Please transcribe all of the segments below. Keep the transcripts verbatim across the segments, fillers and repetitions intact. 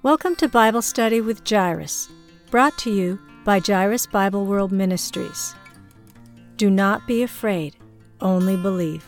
Welcome to Bible Study with Jairus, brought to you by Jairus Bible World Ministries. Do not be afraid, only believe.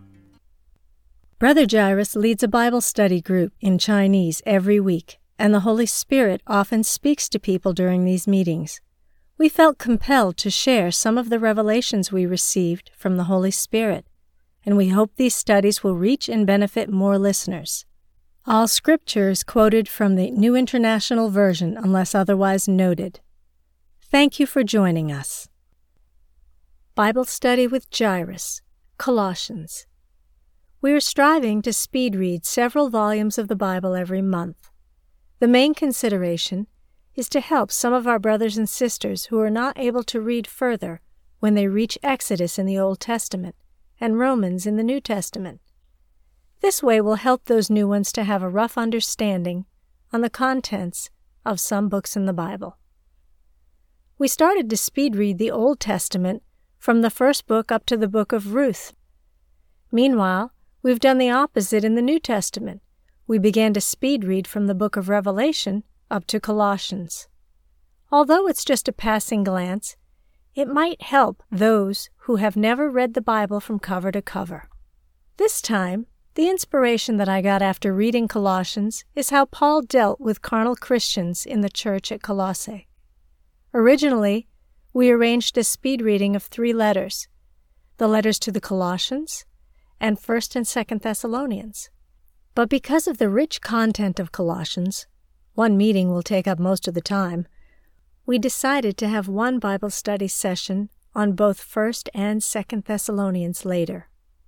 Brother Jairus leads a Bible study group in Chinese every week, and the Holy Spirit often speaks to people during these meetings. We felt compelled to share some of the revelations we received from the Holy Spirit, and we hope these studies will reach and benefit more listeners. All scripture is quoted from the New International Version unless otherwise noted. Thank you for joining us. Bible Study with Jairus, Colossians. We are striving to speed read several volumes of the Bible every month. The main consideration is to help some of our brothers and sisters who are not able to read further when they reach Exodus in the Old Testament and Romans in the New Testament. This way will help those new ones to have a rough understanding on the contents of some books in the Bible. We started to speed read the Old Testament from the first book up to the book of Ruth. Meanwhile, we've done the opposite in the New Testament. We began to speed read from the book of Revelation up to Colossians. Although it's just a passing glance, it might help those who have never read the Bible from cover to cover. This time, the inspiration that I got after reading Colossians is how Paul dealt with carnal Christians in the church at Colossae. Originally, we arranged a speed reading of three letters, the letters to the Colossians and First and Second Thessalonians. But because of the rich content of Colossians, one meeting will take up most of the time, we decided to have one Bible study session on both First and Second Thessalonians later.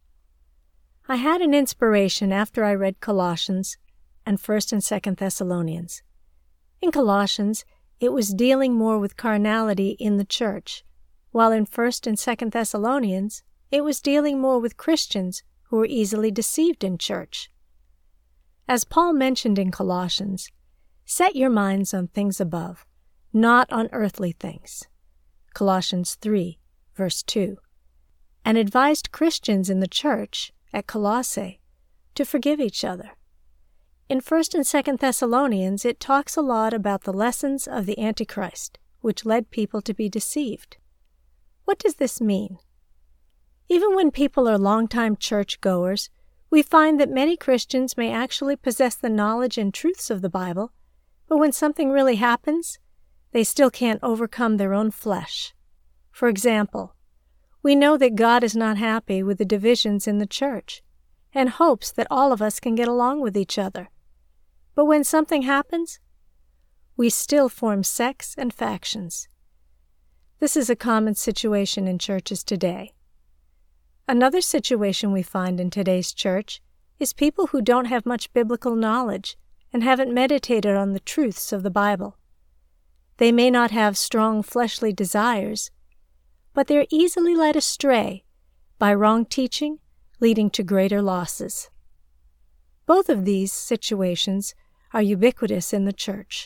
I had an inspiration after I read Colossians and First and Second Thessalonians. In Colossians, it was dealing more with carnality in the church, while in First and Second Thessalonians, it was dealing more with Christians who were easily deceived in church. As Paul mentioned in Colossians, set your minds on things above, not on earthly things. Colossians three, verse two, and advised Christians in the church at Colossae to forgive each other. In First and Second Thessalonians, it talks a lot about the lessons of the Antichrist, which led people to be deceived. What does this mean? Even when people are longtime church-goers, we find that many Christians may actually possess the knowledge and truths of the Bible, but when something really happens, they still can't overcome their own flesh. For example, we know that God is not happy with the divisions in the church and hopes that all of us can get along with each other. But when something happens, we still form sects and factions. This is a common situation in churches today. Another situation we find in today's church is people who don't have much biblical knowledge and haven't meditated on the truths of the Bible. They may not have strong fleshly desires, but they're easily led astray by wrong teaching, leading to greater losses. Both of these situations are ubiquitous in the church.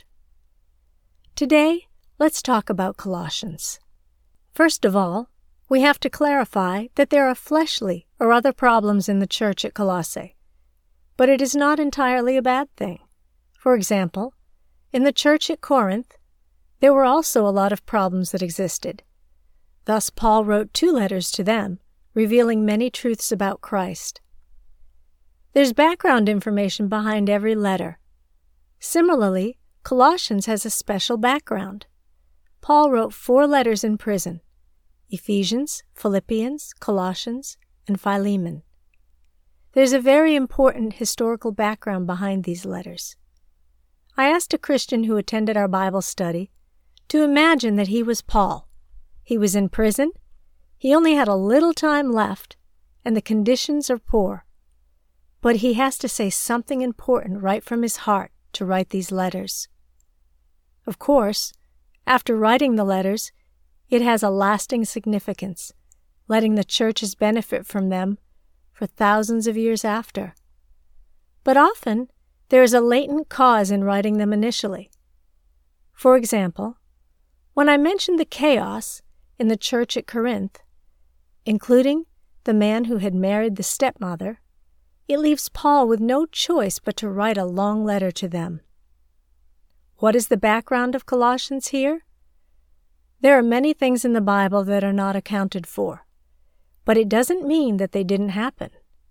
Today, let's talk about Colossians. First of all, we have to clarify that there are fleshly or other problems in the church at Colossae, but it is not entirely a bad thing. For example, in the church at Corinth, there were also a lot of problems that existed. Thus, Paul wrote two letters to them, revealing many truths about Christ. There's background information behind every letter. Similarly, Colossians has a special background. Paul wrote four letters in prison: Ephesians, Philippians, Colossians, and Philemon. There's a very important historical background behind these letters. I asked a Christian who attended our Bible study to imagine that he was Paul. He was in prison, he only had a little time left, and the conditions are poor. But he has to say something important right from his heart to write these letters. Of course, after writing the letters, it has a lasting significance, letting the churches benefit from them for thousands of years after. But often, there is a latent cause in writing them initially. For example, when I mentioned the chaos in the church at Corinth, including the man who had married the stepmother, it leaves Paul with no choice but to write a long letter to them. What is the background of Colossians here? There are many things in the Bible that are not accounted for, but it doesn't mean that they didn't happen.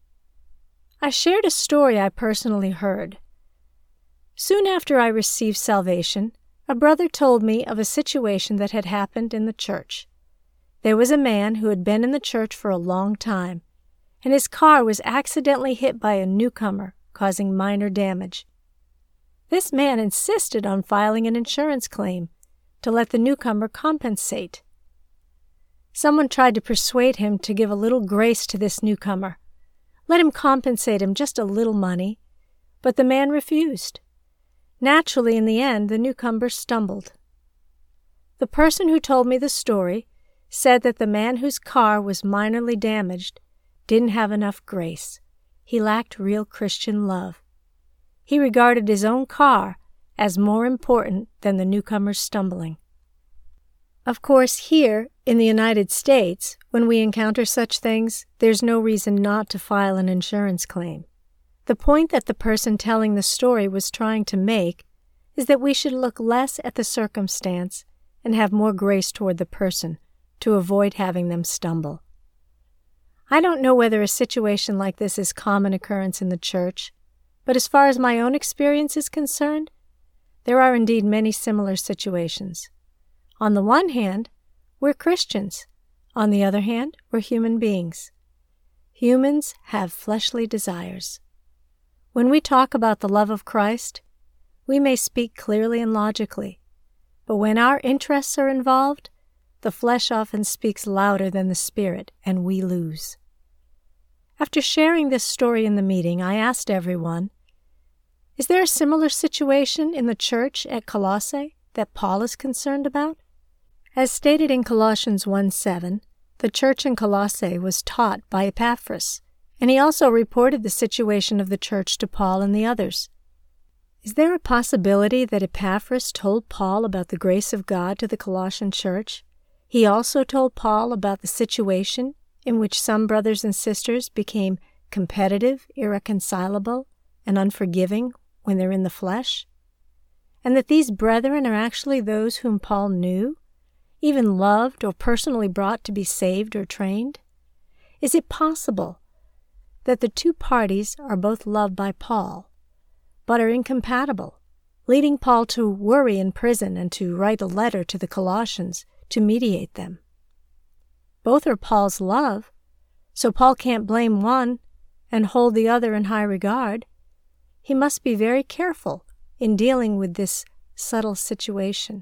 I shared a story I personally heard. Soon after I received salvation, a brother told me of a situation that had happened in the church. There was a man who had been in the church for a long time, and his car was accidentally hit by a newcomer, causing minor damage. This man insisted on filing an insurance claim to let the newcomer compensate. Someone tried to persuade him to give a little grace to this newcomer. Let him compensate him just a little money, but the man refused. Naturally, in the end, the newcomer stumbled. The person who told me the story said that the man whose car was minorly damaged didn't have enough grace. He lacked real Christian love. He regarded his own car as more important than the newcomer's stumbling. Of course, here in the United States, when we encounter such things, there's no reason not to file an insurance claim. The point that the person telling the story was trying to make is that we should look less at the circumstance and have more grace toward the person to avoid having them stumble. I don't know whether a situation like this is common occurrence in the church, but as far as my own experience is concerned, there are indeed many similar situations. On the one hand, we're Christians. On the other hand, we're human beings. Humans have fleshly desires. When we talk about the love of Christ, we may speak clearly and logically, but when our interests are involved, the flesh often speaks louder than the spirit, and we lose. After sharing this story in the meeting, I asked everyone, is there a similar situation in the church at Colossae that Paul is concerned about? As stated in Colossians one seven, the church in Colossae was taught by Epaphras, and he also reported the situation of the church to Paul and the others. Is there a possibility that Epaphras told Paul about the grace of God to the Colossian church? He also told Paul about the situation in which some brothers and sisters became competitive, irreconcilable, and unforgiving when they're in the flesh? And that these brethren are actually those whom Paul knew, even loved or personally brought to be saved or trained? Is it possible that the two parties are both loved by Paul, but are incompatible, leading Paul to worry in prison and to write a letter to the Colossians to mediate them? Both are Paul's love, so Paul can't blame one and hold the other in high regard. He must be very careful in dealing with this subtle situation.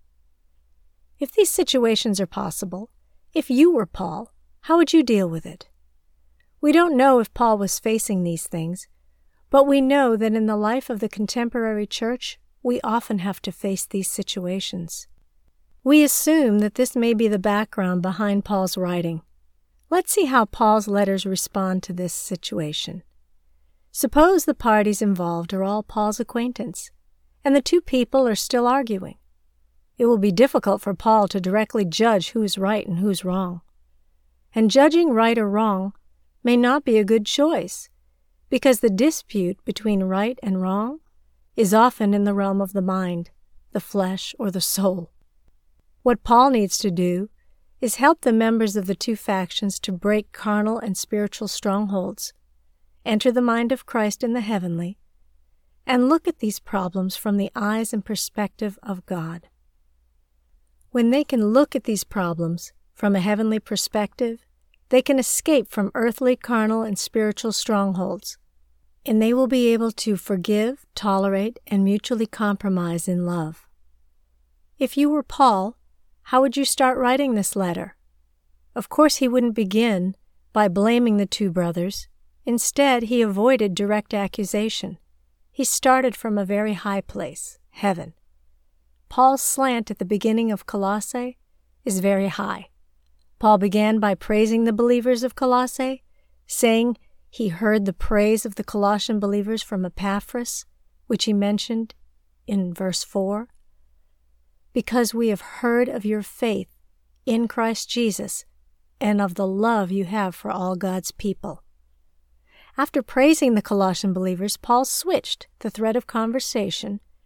If these situations are possible, if you were Paul, how would you deal with it? We don't know if Paul was facing these things, but we know that in the life of the contemporary church, we often have to face these situations. We assume that this may be the background behind Paul's writing. Let's see how Paul's letters respond to this situation. Suppose the parties involved are all Paul's acquaintance, and the two people are still arguing. It will be difficult for Paul to directly judge who is right and who's wrong. And judging right or wrong may not be a good choice, because the dispute between right and wrong is often in the realm of the mind, the flesh, or the soul. What Paul needs to do is help the members of the two factions to break carnal and spiritual strongholds, enter the mind of Christ in the heavenly, and look at these problems from the eyes and perspective of God. When they can look at these problems from a heavenly perspective, they can escape from earthly, carnal, and spiritual strongholds, and they will be able to forgive, tolerate, and mutually compromise in love. If you were Paul, how would you start writing this letter? Of course, he wouldn't begin by blaming the two brothers. Instead, he avoided direct accusation. He started from a very high place, heaven. Paul's slant at the beginning of Colossae is very high. Paul began by praising the believers of Colossae, saying he heard the praise of the Colossian believers from Epaphras, which he mentioned in verse four. Because we have heard of your faith in Christ Jesus and of the love you have for all God's people. After praising the Colossian believers, Paul switched the thread of conversation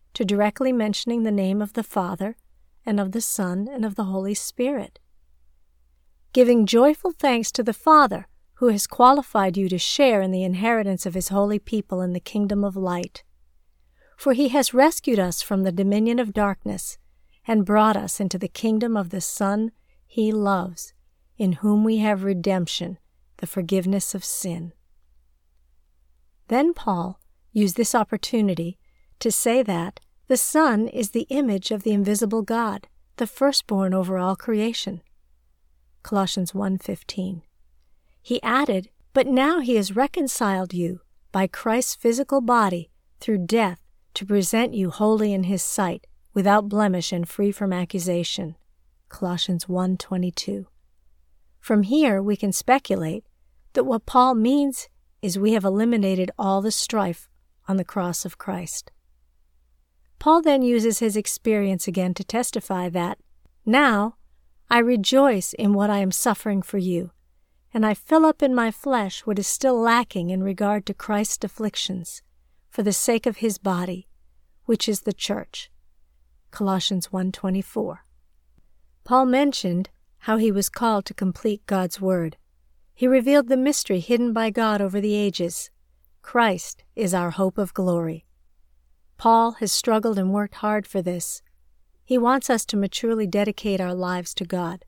to directly mentioning the name of the Father and of the Son and of the Holy Spirit. Giving joyful thanks to the Father who has qualified you to share in the inheritance of His holy people in the kingdom of light. For He has rescued us from the dominion of darkness and brought us into the kingdom of the Son He loves, in whom we have redemption, the forgiveness of sin. Then Paul used this opportunity to say that the Son is the image of the invisible God, the firstborn over all creation. Colossians one fifteen. He added, "But now He has reconciled you by Christ's physical body through death to present you holy in His sight, without blemish and free from accusation." Colossians one twenty-two. From here we can speculate that what Paul means is we have eliminated all the strife on the cross of Christ. Paul then uses his experience again to testify that, "Now I rejoice in what I am suffering for you, and I fill up in my flesh what is still lacking in regard to Christ's afflictions, for the sake of His body, which is the church." Colossians one twenty-four. Paul mentioned how he was called to complete God's word. He revealed the mystery hidden by God over the ages. Christ is our hope of glory. Paul has struggled and worked hard for this. He wants us to maturely dedicate our lives to God.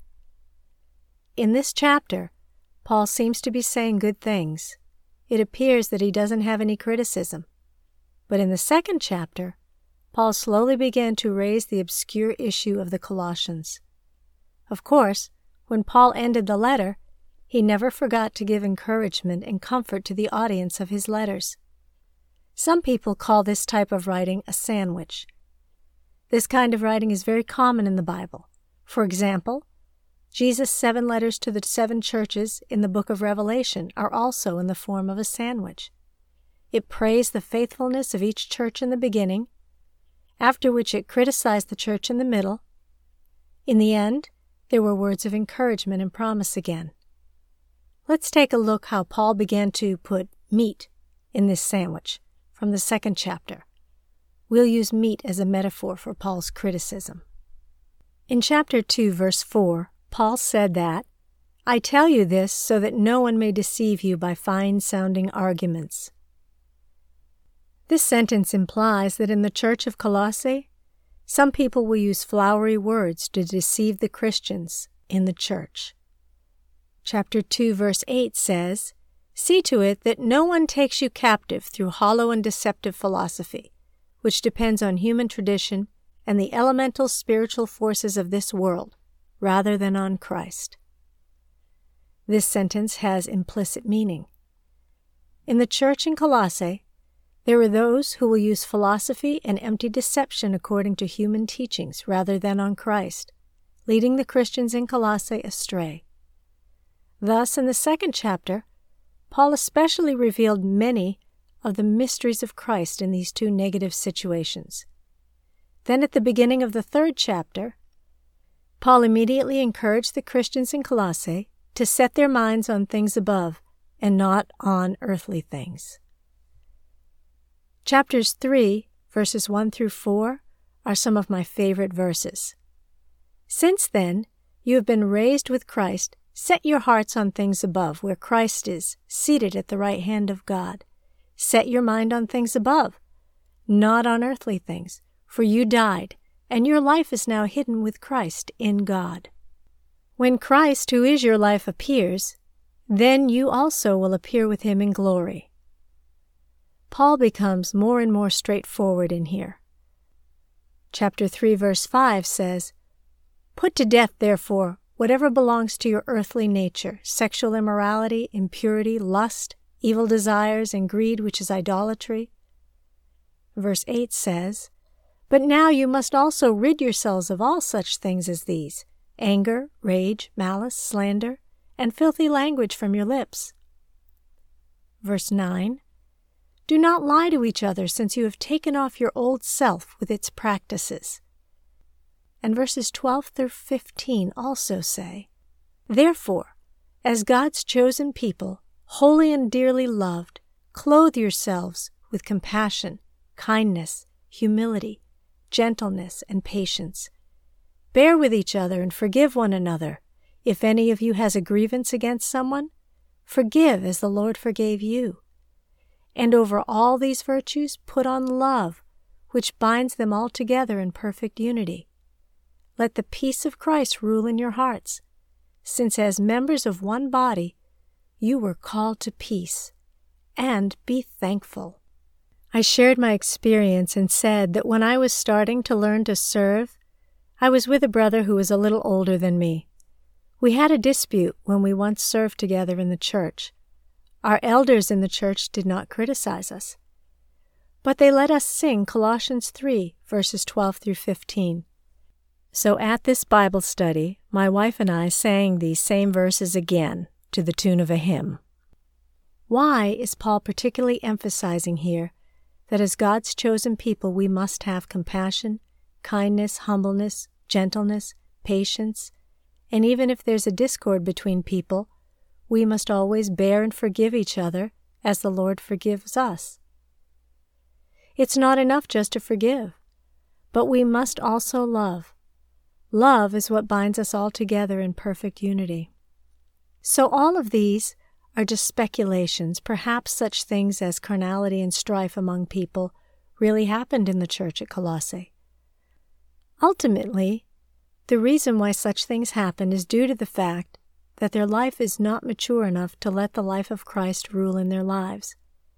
In this chapter, Paul seems to be saying good things. It appears that he doesn't have any criticism. But in the second chapter, Paul slowly began to raise the obscure issue of the Colossians. Of course, when Paul ended the letter, he never forgot to give encouragement and comfort to the audience of his letters. Some people call this type of writing a sandwich. This kind of writing is very common in the Bible. For example, Jesus' seven letters to the seven churches in the book of Revelation are also in the form of a sandwich. It praised the faithfulness of each church in the beginning, after which it criticized the church in the middle. In the end, there were words of encouragement and promise again. Let's take a look how Paul began to put meat in this sandwich from the second chapter. We'll use meat as a metaphor for Paul's criticism. In chapter two, verse four, Paul said that, "I tell you this so that no one may deceive you by fine-sounding arguments." This sentence implies that in the church of Colossae, some people will use flowery words to deceive the Christians in the church. Chapter two, verse eight says, "See to it that no one takes you captive through hollow and deceptive philosophy, which depends on human tradition and the elemental spiritual forces of this world, rather than on Christ." This sentence has implicit meaning. In the church in Colossae, there are those who will use philosophy and empty deception according to human teachings rather than on Christ, leading the Christians in Colossae astray. Thus, in the second chapter, Paul especially revealed many of the mysteries of Christ in these two negative situations. Then at the beginning of the third chapter, Paul immediately encouraged the Christians in Colossae to set their minds on things above and not on earthly things. Chapters three, verses one through four, are some of my favorite verses. "Since then, you have been raised with Christ, set your hearts on things above, where Christ is, seated at the right hand of God. Set your mind on things above, not on earthly things, for you died, and your life is now hidden with Christ in God. When Christ, who is your life, appears, then you also will appear with Him in glory." Paul becomes more and more straightforward in here. Chapter three, verse five says, "Put to death, therefore, whatever belongs to your earthly nature, sexual immorality, impurity, lust, evil desires, and greed, which is idolatry." Verse eight says, "But now you must also rid yourselves of all such things as these, anger, rage, malice, slander, and filthy language from your lips." Verse nine, "Do not lie to each other, since you have taken off your old self with its practices." And verses twelve through fifteen also say, "Therefore, as God's chosen people, holy and dearly loved, clothe yourselves with compassion, kindness, humility, gentleness, and patience. Bear with each other and forgive one another. If any of you has a grievance against someone, forgive as the Lord forgave you. And over all these virtues put on love, which binds them all together in perfect unity. Let the peace of Christ rule in your hearts, since as members of one body you were called to peace, and be thankful. I shared my experience and said that when I was starting to learn to serve, I was with a brother who was a little older than me. We had a dispute when we once served together in the church. Our elders in the church did not criticize us, but they let us sing Colossians three, verses twelve through fifteen. So at this Bible study, my wife and I sang these same verses again to the tune of a hymn. Why is Paul particularly emphasizing here that as God's chosen people we must have compassion, kindness, humbleness, gentleness, patience, and even if there's a discord between people, we must always bear and forgive each other as the Lord forgives us? It's not enough just to forgive, but we must also love. Love is what binds us all together in perfect unity. So all of these are just speculations. Perhaps such things as carnality and strife among people really happened in the church at Colossae. Ultimately, the reason why such things happen is due to the fact that their life is not mature enough to let the life of Christ rule in their lives.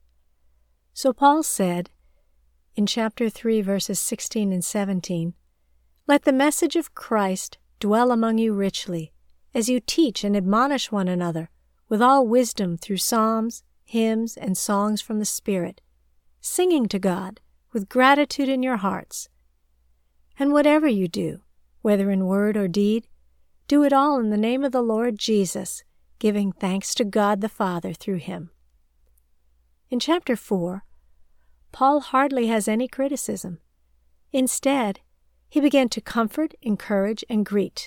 So Paul said in chapter three, verses sixteen and seventeen, "Let the message of Christ dwell among you richly, as you teach and admonish one another with all wisdom through psalms, hymns, and songs from the Spirit, singing to God with gratitude in your hearts. And whatever you do, whether in word or deed, do it all in the name of the Lord Jesus, giving thanks to God the Father through him." In chapter four, Paul hardly has any criticism. Instead, he began to comfort, encourage, and greet.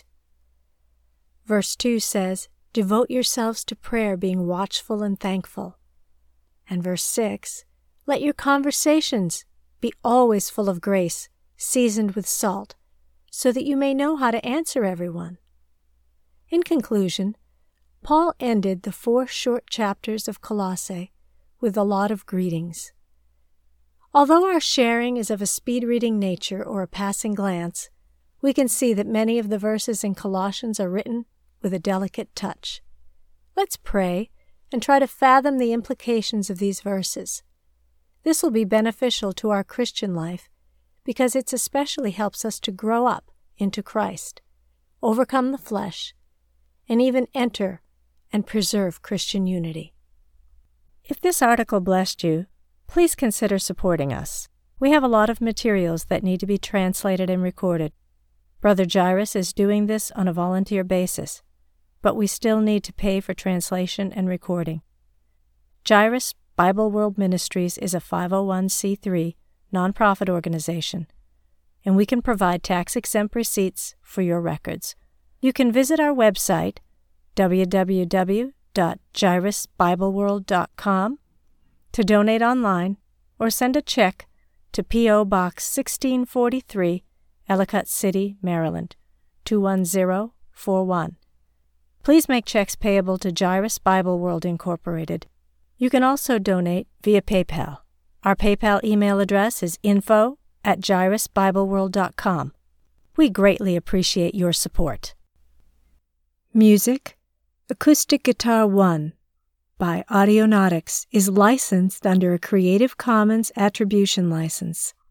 Verse two says, "Devote yourselves to prayer, being watchful and thankful." And verse six, "Let your conversations be always full of grace, seasoned with salt, so that you may know how to answer everyone." In conclusion, Paul ended the four short chapters of Colossae with a lot of greetings. Although our sharing is of a speed-reading nature or a passing glance, we can see that many of the verses in Colossians are written with a delicate touch. Let's pray and try to fathom the implications of these verses. This will be beneficial to our Christian life because it especially helps us to grow up into Christ, overcome the flesh, and even enter and preserve Christian unity. If this article blessed you, please consider supporting us. We have a lot of materials that need to be translated and recorded. Brother Jairus is doing this on a volunteer basis, but we still need to pay for translation and recording. Jairus Bible World Ministries is a five oh one c three nonprofit organization, and we can provide tax-exempt receipts for your records. You can visit our website, w w w dot jairus bible world dot com, to donate online or send a check to P O Box sixteen forty-three, Ellicott City, Maryland, two one zero four one. Please make checks payable to Jairus Bible World Incorporated. You can also donate via PayPal. Our PayPal email address is info at jairus bible world dot com. We greatly appreciate your support. Music, Acoustic Guitar one by Audionautics is licensed under a Creative Commons Attribution License.